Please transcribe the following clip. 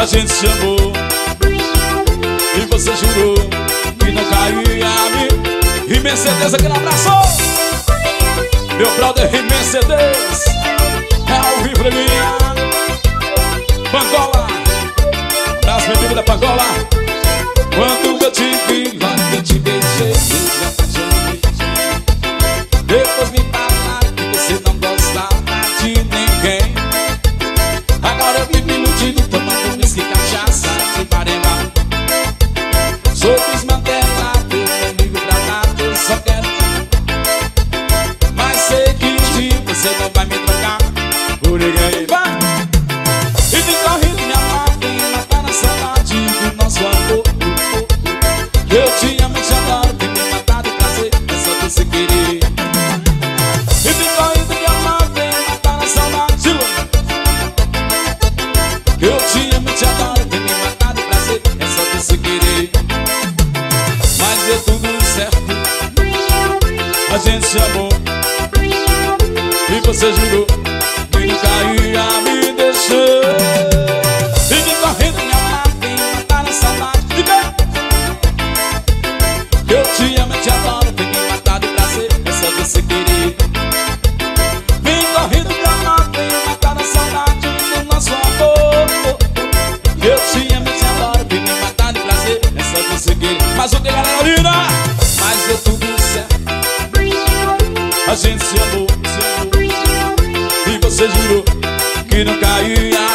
A gente se amou e você jurou que não caía a mim. E Mercedes aqui no abraço. Meu brother e Mercedes é ao vivo pra mim. Pangola, das bebidas da Pangola. Quando eu te vi, logo eu te beijei. Depois me falaram que você não gostava de ninguém. Agora eu vivo iludido, tomando whisky, cachaça de Marema. Sou desmantelado, eu não ligo pra nada, eu só quero. Mas sei que de você não vai me trocar por ninguém. Vai! E vem correndo, minha mãe, vem matar na saudade do nosso amor. Eu te amo e te adoro, vem me matar de prazer, é só você querer. E vem correndo, minha mãe, vem matar na saudade. Eu te amo e te adoro, vem me matar de prazer, é só você querer. Mas deu tudo certo, a gente se amou e você jurou que nunca ia me deixar. E vem correndo, minha mãe, vem matar na saudade. Eu te amo e te adoro, vem me matar de prazer, é só você querer. Vem correndo, minha mãe, vem matar na saudade do nosso amor. Eu te amo e te adoro, vem me matar de prazer, é só você querer. Mas o que, galera linda? Mas deu tudo certo, a gente se amou e você jurou que não caía